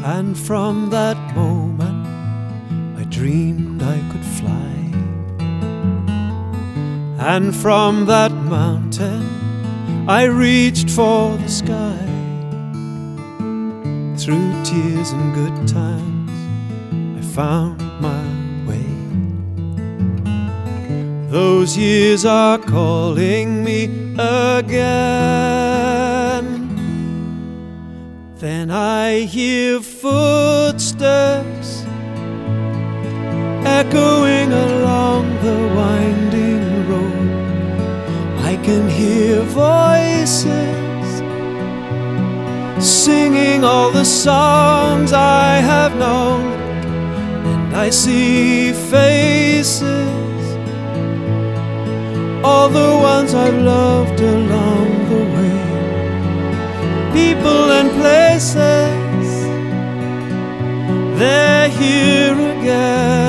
And from that moment I dreamed I could fly. And from that mountain I reached for the sky. Through tears and good times I found my way. Those years are calling me again. Then I hear footsteps echoing along the winding road. I can hear voices singing all the songs I have known. And I see faces, all the ones I've loved along the way. People and places, they're here again.